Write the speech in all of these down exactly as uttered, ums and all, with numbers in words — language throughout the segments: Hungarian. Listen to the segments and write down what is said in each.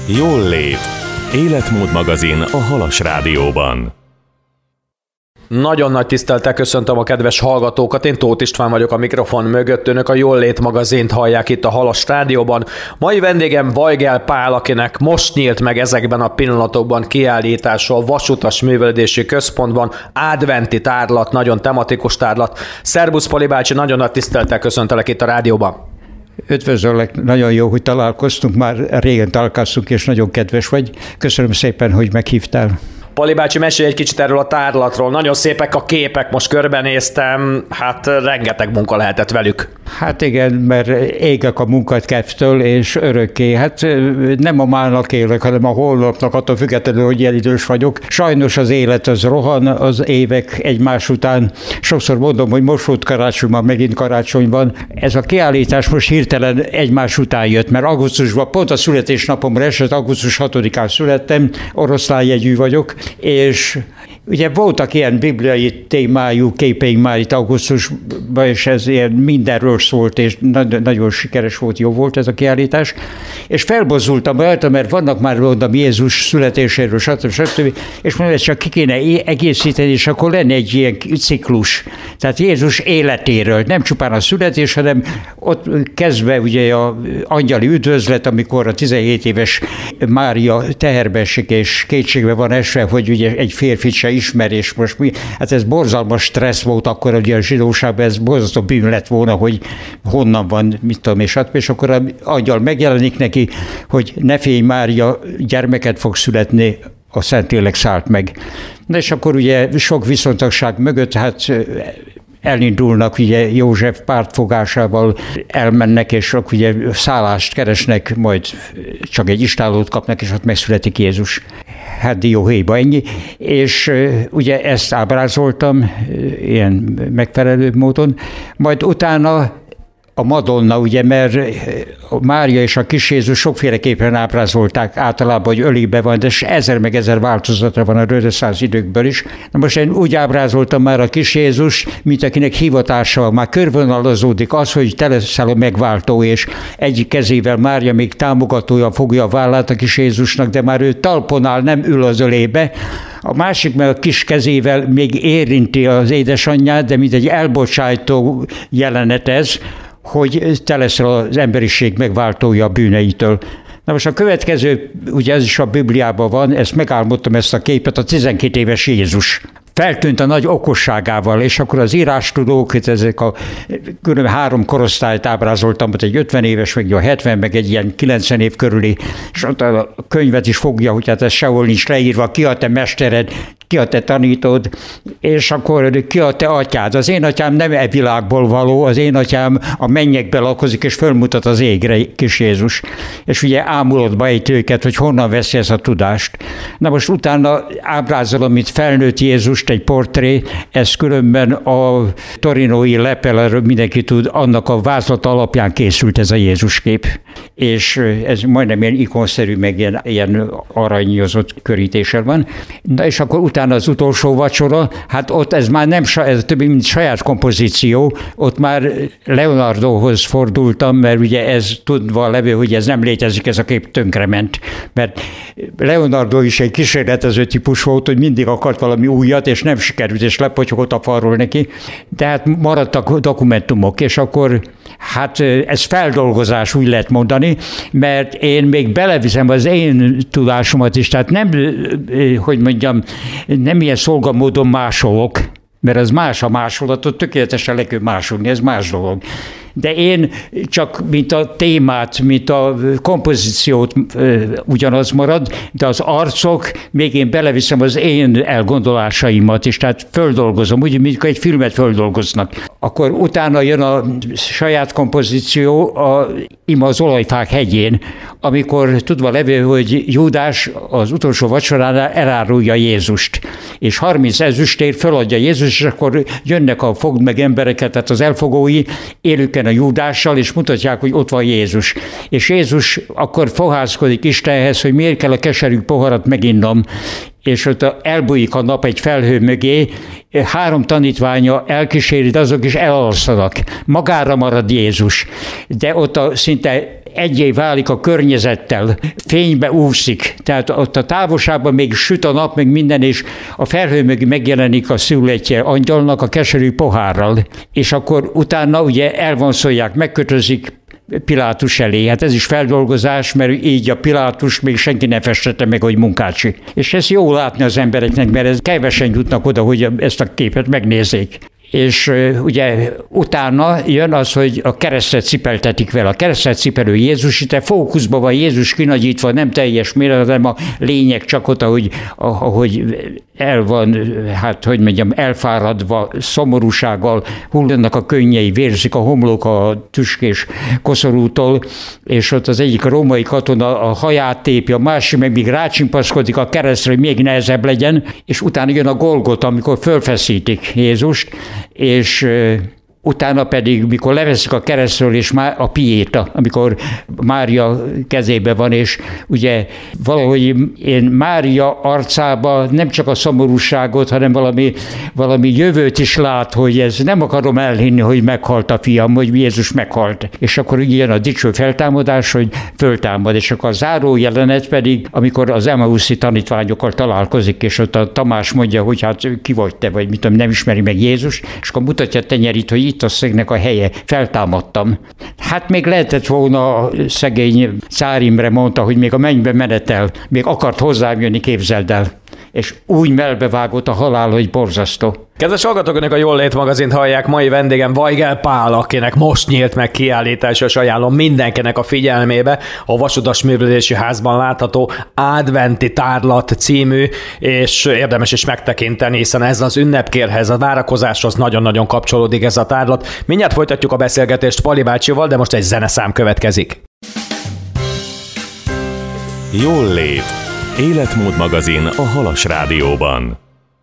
Jól lét. Életmód magazin a Halas Rádióban. Nagyon nagy tisztelettel köszöntöm a kedves hallgatókat, én Tóth István vagyok a mikrofon mögött, önök a Jól lét magazint hallják itt a Halas Rádióban. Mai vendégem Weigel Pál, akinek most nyílt meg ezekben a pillanatokban kiállítása a Vasutas Művelődési Központban, adventi tárlat, nagyon tematikus tárlat. Szerbusz Pali bácsi, nagyon nagy tisztelettel köszöntelek itt a rádióban. Üdvözöllek, nagyon jó, hogy találkoztunk, már régen találkoztunk, és nagyon kedves vagy. Köszönöm szépen, hogy meghívtál. Pali bácsi, mesélj egy kicsit erről a tárlatról. Nagyon szépek a képek, most körbenéztem, hát rengeteg munka lehetett velük. Hát igen, mert égek a munkakedvtől, és örökké. Hát nem a málnak élek, hanem a holnapnak, attól függetlenül, hogy ilyen idős vagyok. Sajnos az élet az rohan, az évek egymás után. Sokszor mondom, hogy most volt karácsony, már megint karácsony van. Ez a kiállítás most hirtelen egymás után jött, mert augusztusban, pont a születésnapomra esett, augusztus hatodikán születtem, oroszlánjegyű vagyok, és ugye voltak ilyen bibliai témájú képeink már itt augusztusban, és ez ilyen mindenről szólt, és nagyon sikeres volt, jó volt ez a kiállítás, és felbozzultam rajta, mert vannak már mondom Jézus születéséről, stb. stb. És mondom, ezt csak ki kéne egészíteni, és akkor lenne egy ilyen ciklus. Tehát Jézus életéről, nem csupán a születés, hanem ott kezdve ugye a angyali üdvözlet, amikor a tizenhét éves Mária teherbe esik, és kétségbe van esve, hogy ugye egy férfit se ismer, és most mi, hát ez borzalmas stressz volt akkor ugye a zsidóságban, ez borzasztó bűn lett volna, hogy honnan van, mit tudom, és stb. És akkor az angyal megjelenik neki, hogy ne félj, Mária, gyermeket fog születni, a Szentlélek szállt meg. De és akkor ugye sok viszontagság mögött, hát elindulnak, ugye József pártfogásával elmennek, és akkor ugye szállást keresnek, majd csak egy istállót kapnak, és ott megszületik Jézus. Hát dióhéjba ennyi. És ugye ezt ábrázoltam ilyen megfelelő módon. Majd utána a Madonna, ugye, mert a Mária és a kis Jézus sokféleképpen ábrázolták, általában, hogy ölébe van, de ezer meg ezer változatra van a reneszánsz időkből is. Na most én úgy ábrázoltam már a kis Jézus, mint akinek hivatása van. Már körvonalazódik az, hogy te leszel a megváltó, és egyik kezével Mária még támogatója fogja a vállát a kis Jézusnak, de már ő talpon áll, nem ül az ölébe. A másik meg a kis kezével még érinti az édesanyját, de mint egy elbocsájtó jelenet ez, hogy te leszel az emberiség megváltója a bűneitől. Na most a következő, ugye ez is a Bibliában van, ezt megálmodtam, ezt a képet, a tizenkét éves Jézus. Feltűnt a nagy okosságával, és akkor az írástudók, ezek a külön három korosztályt ábrázoltam, ott egy ötven éves, meg a hetven, meg egy ilyen kilencven év körüli, és ott a könyvet is fogja, hogy hát ez sehol nincs leírva, ki a te mestered, ki a te tanítód, és akkor ki a te atyád. Az én atyám nem e világból való, az én atyám a mennyekbe lakozik, és fölmutat az égre, kis Jézus. És ugye ámulatba ejt őket, hogy honnan veszi ezt a tudást. Na most utána ábrázolom, mint felnőtt Jézust, egy portré, ez különben a torinói Lepel, mindenki tud, annak a vázlata alapján készült ez a Jézus kép. És ez majdnem ilyen ikonszerű, meg ilyen, ilyen aranyozott körítéssel van. Na és akkor utána az utolsó vacsora, hát ott ez már nem ez több, mint saját kompozíció, ott már Leonardohoz fordultam, mert ugye ez tudva levő, hogy ez nem létezik, ez a kép tönkrement. Mert Leonardo is egy kísérletező típus volt, hogy mindig akart valami újat, és nem sikerült, és lepotyogott a falról neki. De hát maradtak dokumentumok, és akkor hát ez feldolgozás, úgy lehet mondani, mert én még beleviszem az én tudásomat is, tehát nem, hogy mondjam, nem ilyen szolgamódon másolok, mert ez más a másolatot, tökéletesen le kell másolni, ez más dolog. De én csak mint a témát, mint a kompozíciót ugyanaz marad, de az arcok, még én beleviszem az én elgondolásaimat is, tehát földolgozom, úgy, mint egy filmet földolgoznak. Akkor utána jön a saját kompozíció, a Ima az olajfák hegyén, amikor tudva levő, hogy Júdás az utolsó vacsoránál elárulja Jézust, és harminc ezüstért föladja Jézus, és akkor jönnek a fogd meg embereket, tehát az elfogói, élőken a Júdással, és mutatják, hogy ott van Jézus. És Jézus akkor fohászkodik Istenhez, hogy miért kell a keserű poharat meginnom, és ott elbújik a nap egy felhő mögé, három tanítványa elkíséri, de azok is elalszanak. Magára marad Jézus, de ott a, szinte egyé válik a környezettel, fénybe úszik, tehát ott a távolságban még süt a nap, meg minden, és a felhő mögé megjelenik a születje angyalnak a keserű pohárral, és akkor utána ugye elvonszolják, megkötözik Pilátus elé. Hát ez is feldolgozás, mert így a Pilátus még senki ne festette meg, hogy Munkácsi. És ez jó látni az embereknek, mert ez kevesen jutnak oda, hogy ezt a képet megnézzék. És ugye utána jön az, hogy a keresztet cipeltetik vele. A keresztet cipelő Jézus, itt fókuszban van Jézus kinagyítva, nem teljes méret, hanem a lényeg csak ott, ahogy, ahogy el van, hát hogy mondjam, elfáradva, szomorúsággal, hullanak a könnyei, vérzik a homlok a tüskés koszorútól, és ott az egyik római katona a haját tépi, a másik meg még rácsimpaszkodik a keresztre, hogy még nehezebb legyen, és utána jön a Golgota, amikor fölfeszítik Jézust, és utána pedig, mikor leveszik a keresztről, és már a piéta, amikor Mária kezébe van, és ugye valahogy én Mária arcába nem csak a szomorúságot, hanem valami, valami jövőt is lát, hogy ez nem akarom elhinni, hogy meghalt a fiam, hogy Jézus meghalt. És akkor így jön a dicső feltámadás, hogy föltámad, és akkor a záró jelenet pedig, amikor az Emauszi tanítványokkal találkozik, és ott a Tamás mondja, hogy hát ki vagy te, vagy mit tudom, nem ismeri meg Jézus, és akkor mutatja a tenyerit, hogy itt a szegnek a helye, feltámadtam. Hát még lehetett volna, a szegény Czár Imre mondta, hogy még a mennybe menetel, még akart hozzám jönni, képzeld el. És úgy melbevágott a halál, hogy borzasztó. Kedves hallgatók, önök a Jól Lét magazint hallják, mai vendégem Weigel Pál, akinek most nyílt meg kiállítása, és ajánlom mindenkinek a figyelmébe a Vasutas Művelődési Házban látható Adventi Tárlat című, és érdemes is megtekinteni, hiszen ez az ünnepkérhez, a várakozáshoz nagyon-nagyon kapcsolódik ez a tárlat. Mindjárt folytatjuk a beszélgetést Pali bácsival, de most egy zeneszám következik. Jól Lét. Életmód magazin a Halas Rádióban.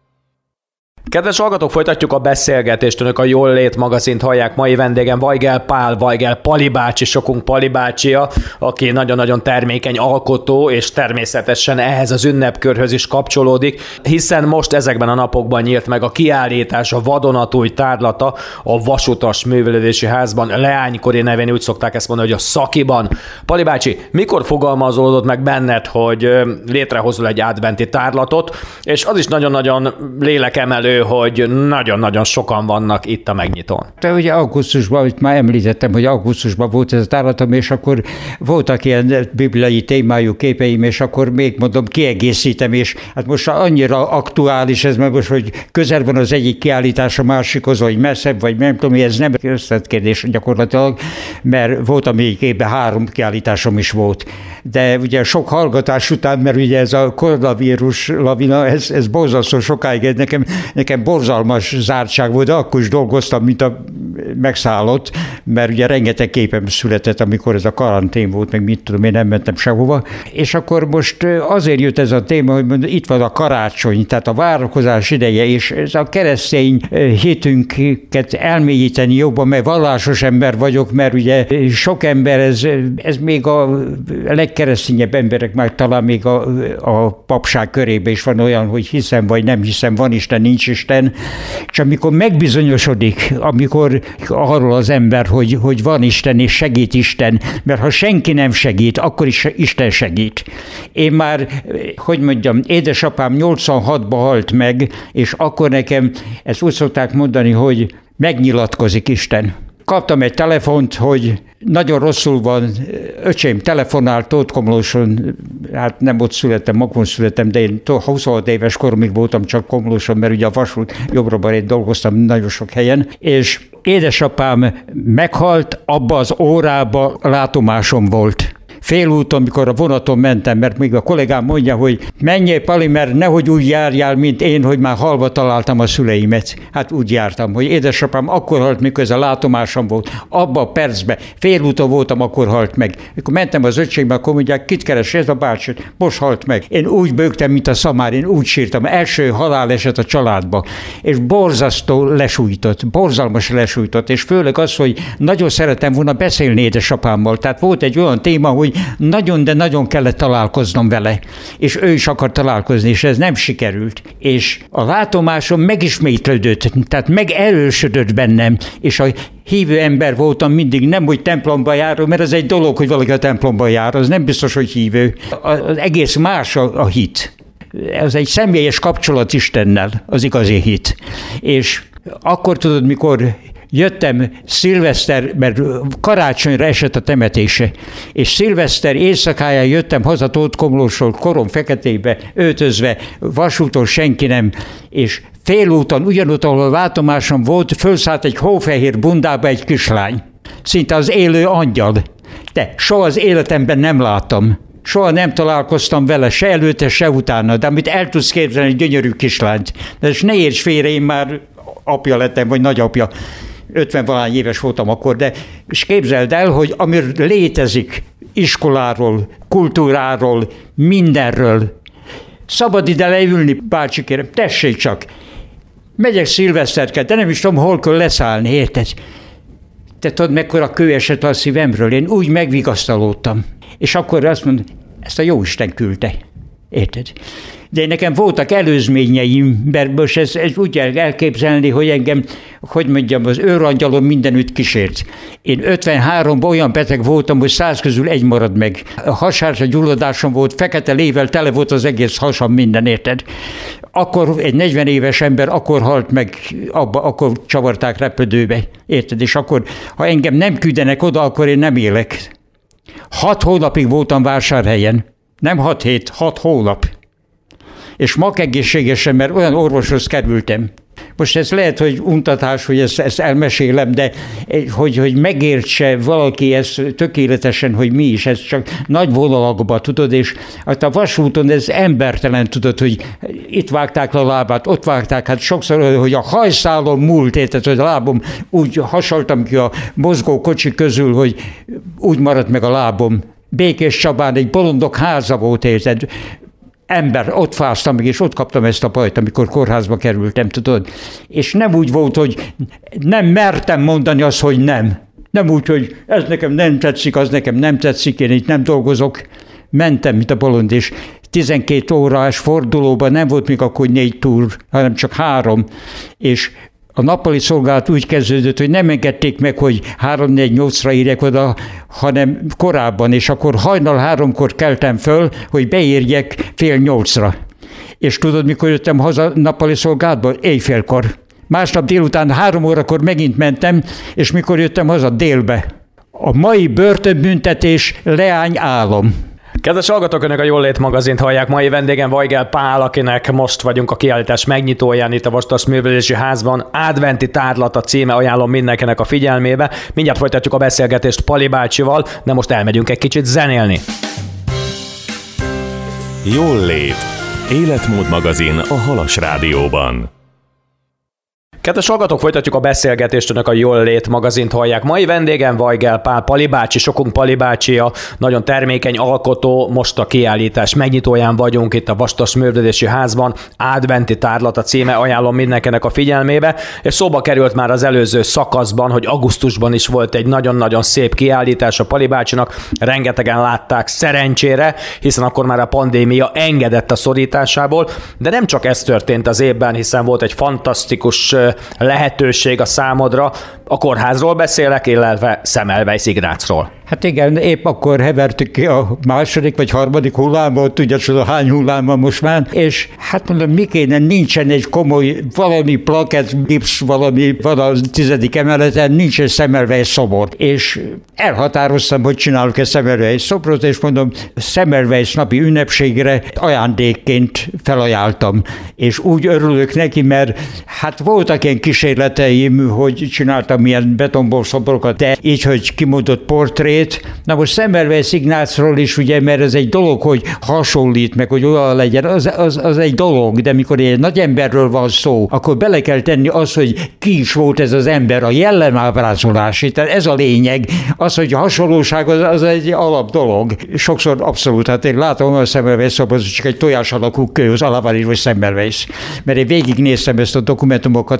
Kedves hallgatók, folytatjuk a beszélgetést, önök a Jól Lét magazint hallják, mai vendégem Weigel Pál, Weigel Pali bácsi, sokunk Pali bácsia, aki nagyon-nagyon termékeny alkotó, és természetesen ehhez az ünnepkörhöz is kapcsolódik, hiszen most ezekben a napokban nyílt meg a kiállítás, a vadonatúj tárlata a Vasutas Művelődési Házban, Leánykori nevén úgy szokták ezt mondani, hogy a Szakiban. Pali bácsi, mikor fogalmazódott meg benned, hogy létrehozol egy adventi tárlatot, és az is nagyon-nagyon lélekemelő, hogy nagyon-nagyon sokan vannak itt a megnyitón. De ugye augusztusban, hogy már említettem, hogy augusztusban volt ez a tárlatom, és akkor voltak ilyen bibliai témájú képeim, és akkor még mondom, kiegészítem, és hát most annyira aktuális ez, mert most, hogy közel van az egyik kiállítás a másikhoz, vagy messzebb, vagy nem tudom, ez nem összetkérdés gyakorlatilag, mert volt a még évben három kiállításom is volt. De ugye sok hallgatás után, mert ugye ez a koronavírus lavina, ez, ez borzasztó sokáig, nekem Nekem borzalmas zártság volt, de akkor is dolgoztam, mint a megszállott, mert ugye rengeteg képem született, amikor ez a karantén volt, meg mit tudom, én nem mentem sehova. És akkor most azért jött ez a téma, hogy itt van a karácsony, tehát a várakozás ideje, és ez a keresztény hitünket elmélyíteni jobban, mert vallásos ember vagyok, mert ugye sok ember, ez, ez még a legkeresztényebb emberek, már talán még a, a papság körében is van olyan, hogy hiszem vagy nem hiszem, van Isten, nincs Isten, és amikor megbizonyosodik, amikor arról az ember, hogy, hogy van Isten és segít Isten, mert ha senki nem segít, akkor is Isten segít. Én már, hogy mondjam, édesapám nyolcvanhatban halt meg, és akkor nekem, ezt úgy szokták mondani, hogy megnyilatkozik Isten. Kaptam egy telefont, hogy nagyon rosszul van, öcsém telefonált Tóth Komlóson, hát nem ott születtem, magon születtem, de én huszonhat éves koromig voltam csak Komlóson, mert ugye a vasút jobbra-balra dolgoztam nagyon sok helyen, és édesapám meghalt, abba az órába látomásom volt. Félúton, mikor a vonaton mentem, mert még a kollégám mondja, hogy menjél, Pali, mert nehogy úgy járjál, mint én, hogy már halva találtam a szüleimet. Hát úgy jártam, hogy édesapám akkor halt, mikor a látomásom volt. Abba a percben, félúton voltam, akkor halt meg. Mikor mentem az öcsémbe, akkor mondják, kit keres, ez a bácsi, most halt meg. Én úgy bőgtem, mint a szamár, én úgy sírtam, első haláleset a családba. És borzasztó lesújtott, borzalmas lesújtott, és főleg az, hogy nagyon szeretem volna beszélni édesapámmal. Tehát volt egy olyan téma, hogy nagyon, de nagyon kellett találkoznom vele, és ő is akar találkozni, és ez nem sikerült. És a látomásom megismétlődött, tehát megerősödött bennem, és a hívő ember voltam mindig, nem hogy templomba járó, mert ez egy dolog, hogy valaki a templomba jár, az nem biztos, hogy hívő. Az egész más a, a hit. Ez egy személyes kapcsolat Istennel, az igazi hit. És akkor tudod, mikor jöttem szilveszter, mert karácsonyra esett a temetése, és szilveszter éjszakáján jöttem haza Tótkomlósról, korom feketébe, öltözve, vasúton senki nem, és félúton, ugyanott, ahol a látomásom volt, fölszállt egy hófehér bundába egy kislány. Szinte az élő angyal. De soha az életemben nem láttam. Soha nem találkoztam vele, se előtte, se utána, de amit el tudsz képzelni, egy gyönyörű kislányt. De és ne érts félre, én már apja lettem, vagy nagyapja. ötven-valahány éves voltam akkor, de és képzeld el, hogy amir létezik iskoláról, kultúráról, mindenről, szabad ide leülni, bácsi kérem, tessék csak. Megyek szilveszterket, de nem is tudom, hol kell leszállni, érted? Te tudod, mekkora kő esett a szívemről, én úgy megvigasztalódtam. És akkor azt mondom, ezt a Jóisten küldte, érted? De nekem voltak előzményeim, mert most ez, ez úgy elképzelni, hogy engem, hogy mondjam, az őrangyalom mindenütt kísért. Én ötvenháromban olyan beteg voltam, hogy száz közül egy marad meg. A hasársa gyulladásom volt, fekete lével tele volt az egész hasam, minden, érted? Akkor egy negyven éves ember akkor halt meg, abba, akkor csavarták repedőbe, érted? És akkor, ha engem nem küldenek oda, akkor én nem élek. Hat hónapig voltam Vásárhelyen. Nem hat hét, hat hónap. És magegészségesen, mert olyan orvoshoz kerültem. Most ez lehet, hogy untatás, hogy ezt, ezt elmesélem, de hogy, hogy megértse valaki ezt tökéletesen, hogy mi is, ez csak nagy vonalakban, tudod, és hát a vasúton ez embertelen, tudod, hogy itt vágták a lábát, ott vágták, hát sokszor, hogy a hajszálon múlt, érted, hogy a lábom úgy hasaltam ki a mozgó kocsi közül, hogy úgy maradt meg a lábom. Békés Csabán egy bolondok háza volt, érted, ember, ott fáztam meg, és ott kaptam ezt a bajt, amikor kórházba kerültem, tudod. És nem úgy volt, hogy nem mertem mondani azt, hogy nem. Nem úgy, hogy ez nekem nem tetszik, az nekem nem tetszik, én itt nem dolgozok. Mentem, mint a bolond, és tizenkét órás fordulóban nem volt még akkor négy túr, hanem csak három, és a nappali szolgálat úgy kezdődött, hogy nem engedték meg, hogy három-négy-nyolcra írjak oda, hanem korábban, és akkor hajnal háromkor keltem föl, hogy beírjek fél nyolcra. És tudod, mikor jöttem haza nappali szolgálatból? Éjfélkor. Másnap délután három órakor megint mentem, és mikor jöttem haza? Délbe. A mai börtönbüntetés leány álom. Kedves hallgatók, Önök a Jól-lét magazint hallják. Mai vendégem Weigel Pál, akinek most vagyunk a kiállítás megnyitóján itt a Vasas Művelési Házban. Adventi tárlat a címe, ajánlom mindenkinek a figyelmébe. Mindjárt folytatjuk a beszélgetést Pali bácsival, de most elmegyünk egy kicsit zenélni. Jól-lét. Életmód magazin a Halas Rádióban. Kedves hallgatók, folytatjuk a beszélgetést, Önök a Jól-lét magazint hallják. Mai vendégem Weigel Pál, Pali bácsi, sokunk Pali bácsia, nagyon termékeny alkotó, most a kiállítás megnyitóján vagyunk itt a Vasas Művelési Házban. Adventi tárlat a címe, ajánlom mindenkinek a figyelmébe, és szóba került már az előző szakaszban, hogy augusztusban is volt egy nagyon-nagyon szép kiállítás a Pali bácsinak, rengetegen látták szerencsére, hiszen akkor már a pandémia engedett a szorításából, de nem csak ez történt az évben, hiszen volt egy fantasztikus lehetőség a számodra. A kórházról beszélek, illetve Semmelweis Ignácról. Hát igen, épp akkor hevertük ki a második vagy harmadik hullámot, tudja, hogy hány hullám van most már, és hát mondom, mi kéne, nincsen egy komoly valami plakett, gipsz, valami van a tizedik emeleten, nincs egy Semmelweis szobor. És elhatároztam, hogy csinálok egy Semmelweis szobrot, és mondom, Semmelweis napi ünnepségre ajándékként felajánltam. És úgy örülök neki, mert hát voltak ilyen kísérleteim, hogy csináltam ilyen betonból szobrokat, de így, hogy kimondott portrét. Na most Semmelweis Ignácról is, ugye, mert ez egy dolog, hogy hasonlít meg, hogy olyan legyen, az, az, az egy dolog, de mikor egy nagy emberről van szó, akkor bele kell tenni az, hogy ki is volt ez az ember, a jellemábrázolás. Tehát ez a lényeg, az, hogy a hasonlóság az, az egy alap dolog. Sokszor abszolút, hát én látom a Semmelweis szobor, csak egy tojás alakú kő, az Alavarilos Semmelweis. Mert én végignéztem ezt a dokumentumokat,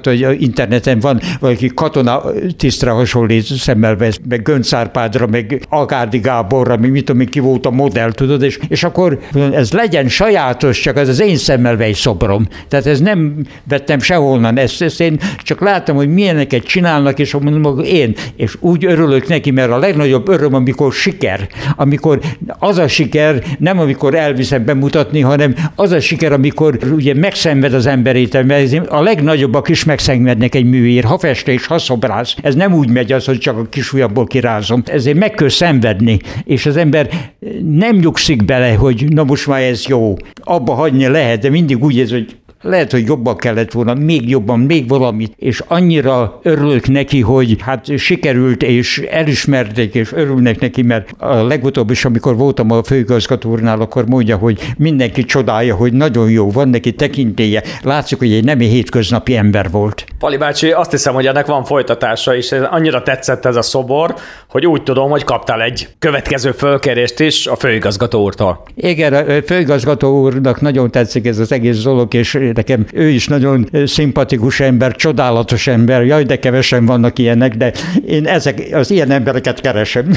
hogy interneten van valaki katona tisztre hasonlít Semmelweis, meg Göncz Árpádra, meg Agárdi Gáborra, meg mit tudom, ki volt a modell, tudod, és, és akkor ez legyen sajátos, csak ez az én Semmelweis szobrom. Tehát ez nem vettem sehonnan, ezt, ezt én csak láttam, hogy milyeneket csinálnak, és mondom, én, és úgy örülök neki, mert a legnagyobb öröm, amikor siker, amikor az a siker, nem amikor elviszem bemutatni, hanem az a siker, amikor ugye megszenved az emberét, mert a legnagyobbak is megszenvednek egy műért, ha festés, ha szobrász. Ez nem úgy megy az, hogy csak a kis ujjabból kirázom. Ezért meg kell szenvedni, és az ember nem nyugszik bele, hogy na most már ez jó. Abba hagyni lehet, de mindig úgy ez, hogy lehet, hogy jobban kellett volna, még jobban, még valamit, és annyira örülök neki, hogy hát sikerült, és elismerték, és örülnek neki, mert a legutóbb is, amikor voltam a főigazgatónál, akkor mondja, hogy mindenki csodálja, hogy nagyon jó, van neki tekintélye. Látszik, hogy egy nem hétköznapi ember volt. Pali bácsi, azt hiszem, hogy ennek van folytatása, és annyira tetszett ez a szobor, hogy úgy tudom, hogy kaptál egy következő fölkérést is a főigazgató úrtól. Igen, a főigazgató úrnak nagyon tetszik ez az egész dolog, és nekem ő is nagyon szimpatikus ember, csodálatos ember, jaj, de kevesen vannak ilyenek, de én ezek, az ilyen embereket keresem.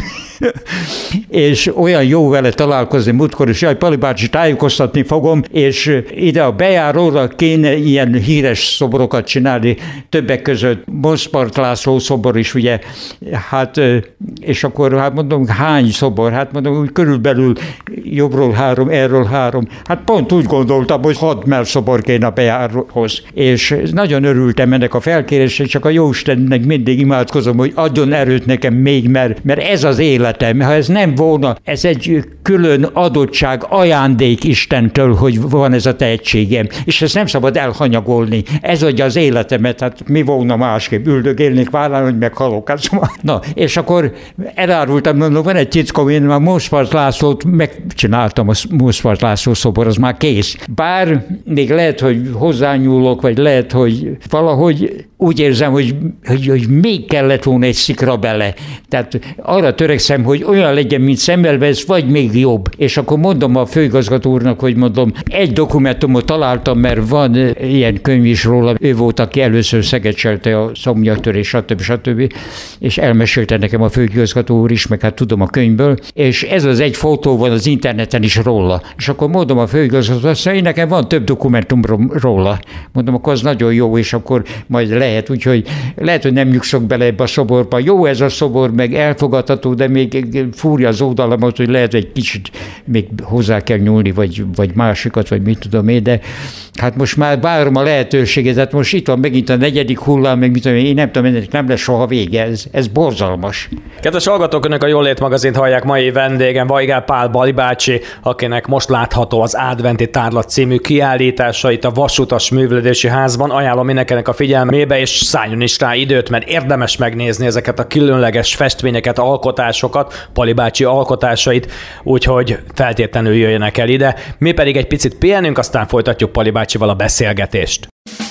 És olyan jó vele találkozni múltkor, és jaj, Pali bácsi, tájékoztatni fogom, és ide a bejáróra kéne ilyen híres szoborokat csinálni, többek között Moszpart László szobor is, ugye, hát, és akkor hát mondom, hány szobor? Hát mondom, úgy körülbelül jobbról három, erről három. Hát pont úgy gondoltam, hogy hat mer szobor kéne a bejáróhoz. És nagyon örültem ennek a felkérésnek, csak a Jóistennek mindig imádkozom, hogy adjon erőt nekem még, mert, mert ez az életem. Ha ez nem volna, ez egy külön adottság, ajándék Istentől, hogy van ez a tehetségem. És ezt nem szabad elhanyagolni. Ez adja az életemet, hát mi volna másképp? Üldögélnék vállán, hogy meghalok. Na, és akkor elárultam, mondom, van egy tiszkom, én már Moszpart Lászlót megcsináltam, a Moszpart László szobor, az már kész. Bár még lehet, hogy hozzányúlok, vagy lehet, hogy valahogy úgy érzem, hogy, hogy, hogy még kellett volna egy szikra bele. Tehát arra törekszem, hogy olyan legyen, mint Semmelweis, vagy még jobb. És akkor mondom a főigazgató úrnak, hogy mondom, egy dokumentumot találtam, mert van ilyen könyv is róla. Ő volt, aki először szegecselte a szomjaktörés, stb. stb. És elmesélte nekem a főigazgató úr is, meg hát tudom a könyvből. És ez az egy fotó van az interneten is róla. És akkor mondom a főigazgató, azt mondja, nekem van több dokumentum róla. Mondom, akkor az nagyon jó, és akkor majd lehet, úgyhogy lehet, hogy nem nyugszok bele ebbe a szoborba. Jó ez a szobor, meg elfogadható, de még fúrja az oldalamat, hogy lehet, egy kicsit még hozzá kell nyúlni, vagy, vagy másikat, vagy mit tudom én, de hát most már várom a lehetőséget, hát most itt van megint a negyedik hullám, meg mit tudom én, én nem tudom, ennek nem lesz soha vége, ez, ez borzalmas. Kedves hallgatók, önök a Jól Lét magazint hallják, mai vendégem Weigel Pál Pali bácsi, akinek most látható az Adventi Tárlat című kiállítása itt a Vasutas Művelődési Házban. Ajánlom mindenkinek a figyelmébe, és szálljon is rá időt, mert érdemes megnézni ezeket a különleges festményeket, alkotásokat, Pali bácsi alkotásait, úgyhogy feltétlenül jöjjenek el ide. Mi pedig egy picit pihenünk, aztán folytatjuk Pali bácsival a beszélgetést.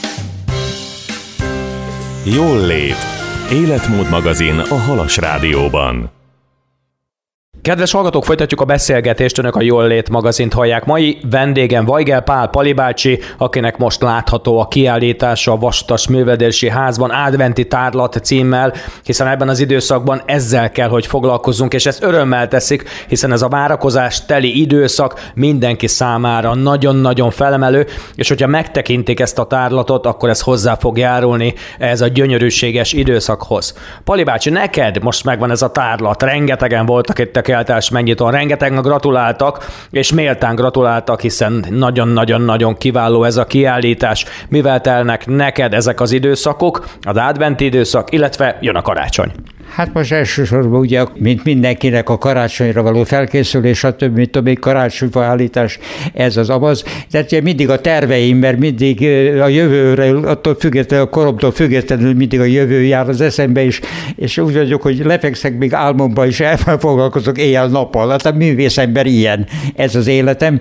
Jól Lét. Életmód magazin a Halas Rádióban. Kedves hallgatók, folytatjuk a beszélgetést, önök a Jól Lét magazint hallják. Mai vendégem Weigel Pál Pali bácsi, akinek most látható a kiállítása a Vasutas Művelődési Házban Adventi Tárlat címmel, hiszen ebben az időszakban ezzel kell, hogy foglalkozzunk, és ezt örömmel teszik, hiszen ez a várakozás teli időszak mindenki számára nagyon-nagyon felemelő, és hogyha megtekintik ezt a tárlatot, akkor ez hozzá fog járulni ez a gyönyörűséges időszakhoz. Pali bácsi, neked most megvan ez a tárlat, rengetegen voltak itt a keltás megnyitóan, rengetegen gratuláltak, és méltán gratuláltak, hiszen nagyon-nagyon-nagyon kiváló ez a kiállítás. Mivel telnek neked ezek az időszakok, az adventi időszak, illetve jön a karácsony? Hát most elsősorban ugye, mint mindenkinek a karácsonyra való felkészülés, a több, mint a még karácsonyfa állítás, ez az amaz. Tehát ugye mindig a terveim, mert mindig a jövőre, attól függetlenül, a koromtól függetlenül mindig a jövő jár az eszembe is, és úgy vagyok, hogy lefekszek még álmomba is, elfoglalkozok éjjel-nappal. Hát a művészember ilyen, ez az életem.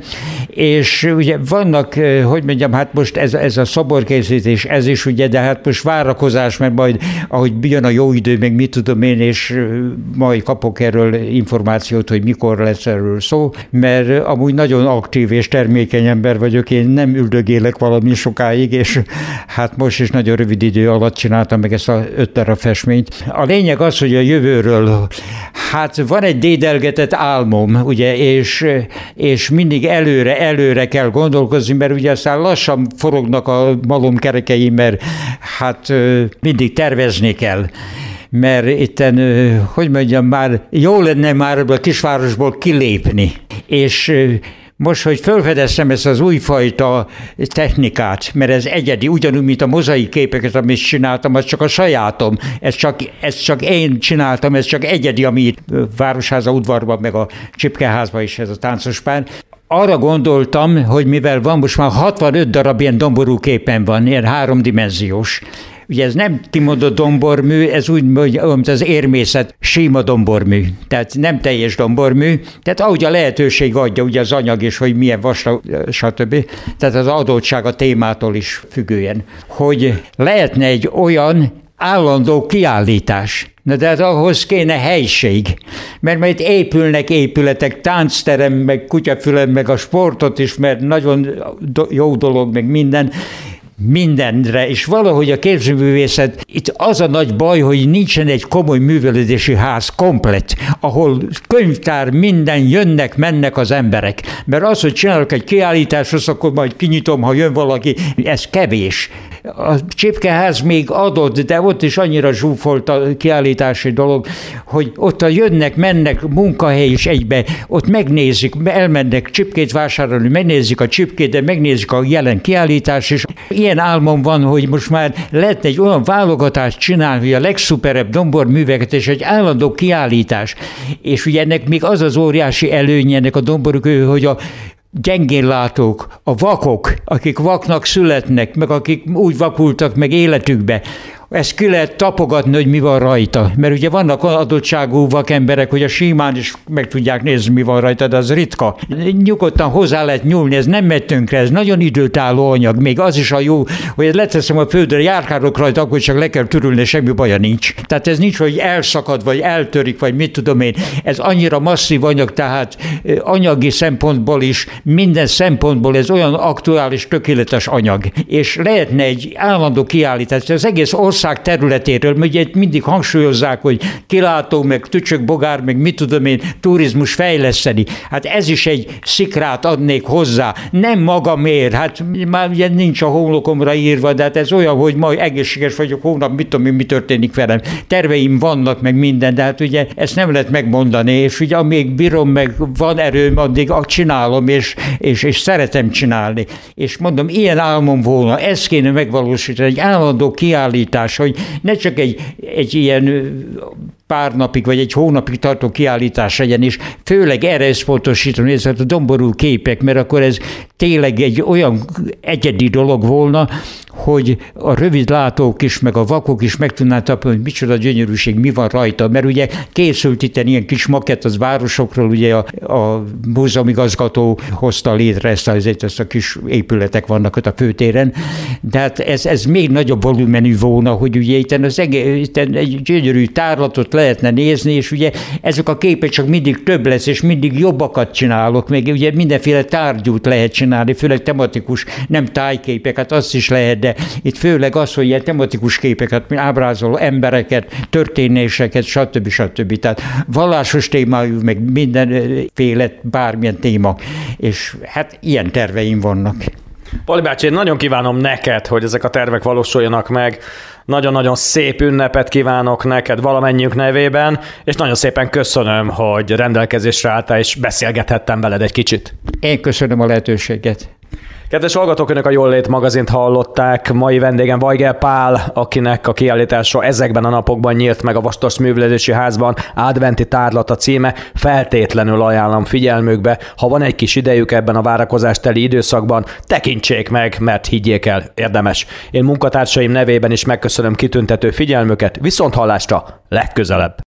És ugye vannak, hogy mondjam, hát most ez, ez a szoborkészítés, ez is ugye, de hát most várakozás, mert majd, ahogy jön a jó idő, meg mit tudom én, és majd kapok erről információt, hogy mikor lesz erről szó, mert amúgy nagyon aktív és termékeny ember vagyok, én nem üldögélek valami sokáig, és hát most is nagyon rövid idő alatt csináltam meg ezt a öt darab festményt. A lényeg az, hogy a jövőről, hát van egy dédelgetett álmom, ugye, és, és mindig előre, előre kell gondolkozni, mert ugye aztán lassan forognak a malomkerekei, mert hát mindig tervezni kell. Mert itten, hogy mondjam, már jó lenne már a kisvárosból kilépni. És most, hogy felfedeztem ezt az újfajta technikát, mert ez egyedi, ugyanúgy, mint a mozaik képeket, amit csináltam, az csak a sajátom. Ez csak, ez csak én csináltam, ez csak egyedi, ami itt Városháza udvarban, meg a Csipkeházban is ez a táncospár. Arra gondoltam, hogy mivel van most már hatvanöt darab ilyen domború képen van, ilyen háromdimenziós. Ugye ez nem kimondott dombormű, ez úgy, mint az érmészet sima dombormű, tehát nem teljes dombormű, tehát ahogy a lehetőség adja, ugye az anyag is, hogy milyen vastag, stb. Tehát az adottság a témától is függően, hogy lehetne egy olyan állandó kiállítás. Na de hát ahhoz kéne helység, mert majd épülnek épületek, táncterem, meg kutyafülem, meg a sportot is, mert nagyon jó dolog, meg minden, mindenre, és valahogy a képzőművészet, itt az a nagy baj, hogy nincsen egy komoly művelődési ház komplett, ahol könyvtár, minden, jönnek, mennek az emberek. Mert az, hogy csinálok egy kiállításhoz, akkor majd kinyitom, ha jön valaki, ez kevés. A Csipkeház még adott, de ott is annyira zsúfolt a kiállítási dolog, hogy ott a jönnek, mennek, munkahely is egybe, ott megnézik, elmennek csipkét vásárolni, megnézik a csipkét, de megnézik a jelen kiállítás, és ilyen álmom van, hogy most már lehetne egy olyan válogatást csinálni, hogy a legszuperebb domborműveket és egy állandó kiállítás. És ugye ennek még az az óriási előnye ennek a domborok, hogy a gyengénlátók, a vakok, akik vaknak születnek, meg akik úgy vakultak meg életükbe, ezt ki lehet tapogatni, hogy mi van rajta. Mert ugye vannak adottságú vakemberek, hogy a simán is meg tudják nézni, mi van rajta, de az ritka. Nyugodtan hozzá lehet nyúlni, ez nem megy tönkre, ez nagyon időtálló anyag. Még az is a jó, hogy leteszem a földre, járkálok rajta, akkor csak le kell törülni, semmi baja nincs. Tehát ez nincs, hogy elszakad, vagy eltörik, vagy mit tudom én. Ez annyira masszív anyag, tehát anyagi szempontból is, minden szempontból ez olyan aktuális, tökéletes anyag. És lehetne egy állandó kiállítás, az egész ország területéről, ugye mindig hangsúlyozzák, hogy kilátó, meg tücsök, bogár, meg mit tudom én, turizmus fejleszteni. Hát ez is egy szikrát adnék hozzá. Nem magamért, hát már ugye nincs a homlokomra írva, de hát ez olyan, hogy majd egészséges vagyok, hónap, mit tudom én, mi történik velem. Terveim vannak, meg minden, de hát ugye ezt nem lehet megmondani, és ugye amíg bírom, meg van erőm, addig csinálom, és, és, és szeretem csinálni. És mondom, ilyen álmom volna, ezt kéne megvalósítani, egy állandó kiállítás, hogy ne csak egy, egy ilyen pár napig, vagy egy hónapig tartó kiállítás legyen, és főleg erre összpontosítani, ez a domború képek, mert akkor ez tényleg egy olyan egyedi dolog volna, hogy a rövidlátók is, meg a vakok is meg tudnák tapni, hogy micsoda gyönyörűség, mi van rajta, mert ugye készült itt ilyen kis makett az városokról, ugye a, a múzeumigazgató hozta létre ezt a, ezt a kis épületek vannak ott a főtéren, de hát ez, ez még nagyobb volumenű volna, hogy ugye itt, az egész, itt egy gyönyörű tárlatot lehetne nézni, és ugye ezek a képek csak mindig több lesz, és mindig jobbakat csinálok, meg ugye mindenféle tárgyút lehet csinálni, főleg tematikus, nem tájképeket, azt is lehet, de itt főleg az, hogy ilyen tematikus képeket, ábrázoló embereket, történéseket, stb. stb. Tehát vallásos témájú, meg mindenféle, bármilyen téma, és hát ilyen terveim vannak. Pali bácsi, én nagyon kívánom neked, hogy ezek a tervek valósuljanak meg. Nagyon-nagyon szép ünnepet kívánok neked valamennyiünk nevében, és nagyon szépen köszönöm, hogy rendelkezésre álltál, és beszélgethettem veled egy kicsit. Én köszönöm a lehetőséget. Kedves hallgatók, önök a Jól Lét magazint hallották. Mai vendégem Weigel Pál, akinek a kiállítása ezekben a napokban nyílt meg a Vastas Művelődési Házban, Adventi tárlata címe. Feltétlenül ajánlom figyelmükbe, ha van egy kis idejük ebben a várakozásteli időszakban, tekintsék meg, mert higgyék el, érdemes. Én munkatársaim nevében is megköszönöm kitüntető figyelmüket, viszont hallásra legközelebb.